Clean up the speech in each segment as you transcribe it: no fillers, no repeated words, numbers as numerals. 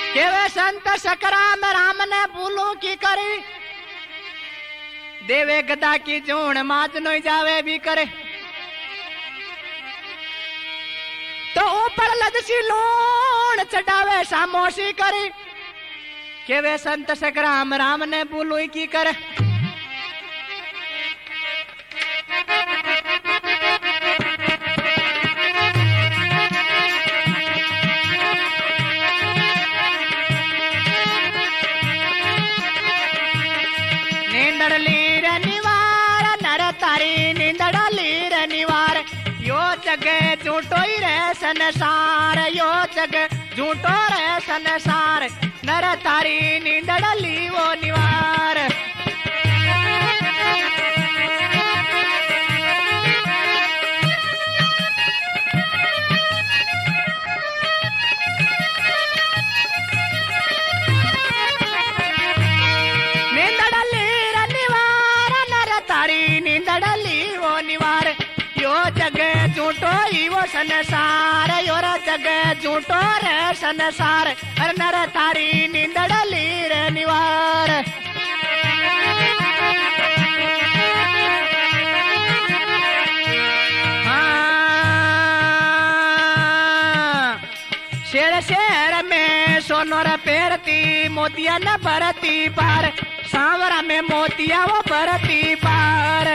केवे संत सकराम राम ने भूलू की करी, देवे गदा की जूण माज नो जावे भी करे। तो ऊपर लदसी लूण चढ़ावे सामोशी करी, केवे संत सकराम राम ने भूलू की करे। जग झूठो ही रे संसार, यो जग झूठो रे संसार, नर तारी नींदड़ ली वो निवार। नींदड़ ली रे निवार, नर तारी नींदड़ ली वो निवार। यो जग झूठो ही वो संसार, योर जग झूठो रे संसार, हर नर तारी नींदड़ ली रे निवार। शेर शेर में सोनोर पेरती, मोतिया न भरती पार, सांवरा में मोतिया वो भरती पार।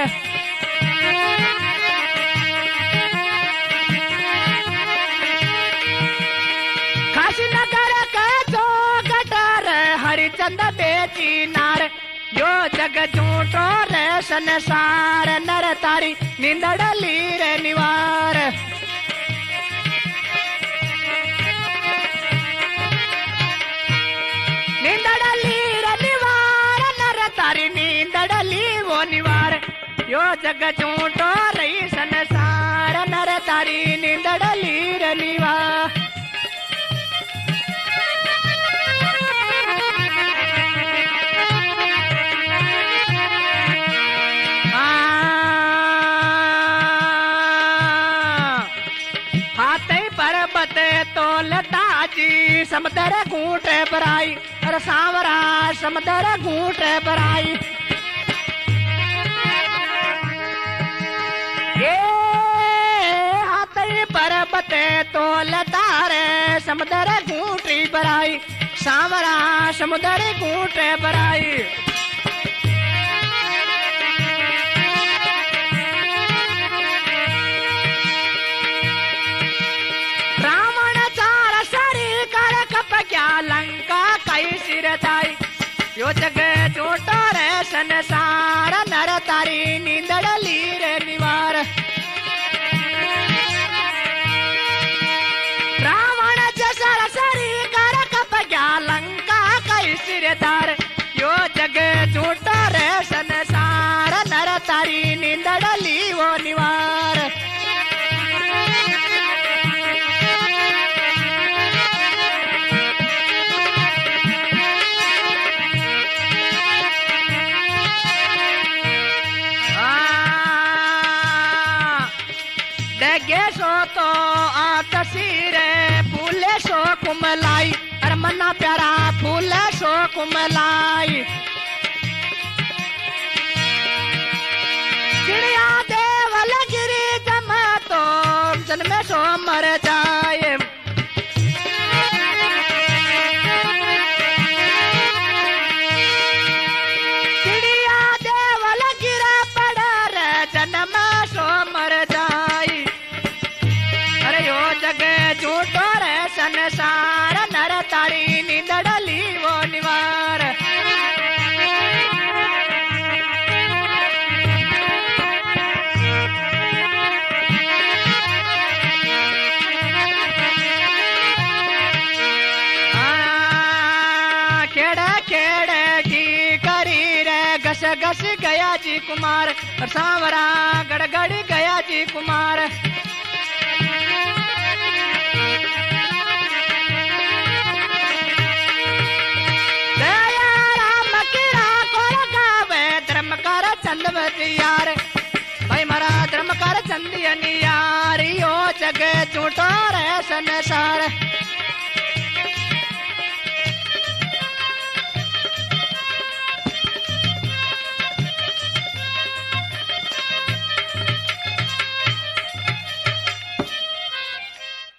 नगर के जो गटर हरिचंद बेची नार, यो जग झूठो रे संसार, नर तारी नींदड़ ली रे निवार। नींदड़ ली रे निवार, नर तारी नींदड़ ली वो निवार। यो जग झूठो रही संसार, नर तारी नींदड़ ली रे निवार। तोलताजी समुद्र घूटे बराई, अरे सांवरा समुद्र घूटे बराई। ये हाथी पर्वत तोलतारे समुद्र घूटी बराई, सांवरा समुद्र घूटे बराई। लंका कई सिर थाई, यो जग झूठो रे संसार, नर तारी नींदड़ ली रे निवार। रावण जसर सरी कर कप गया लंका कई सिर थार, यो जग झूठो रे संसार, नर तारी नींदड़ ली वो निवार। डगे सो तो आतसीर फूले सो कुमलाई, अरे मन्ना प्यारा फूले सो कुमलाई। चिड़िया देवल गिरी जमा तो जन्मे सो मर जाए। चिड़िया देवल गिरा पड़ा रे जन्म सो मर जाए। यो जग झूठो रे संसार, नर तारी नींदड़ ली वो निवार। खेड़े खेड़े की करी रे घस घस गया जी कुमार, सांवरा गड़गड़ी गया जी कुमार। यार भाई मारा धर्म कर चंदियन यार, यो जग झूठो रे संसार।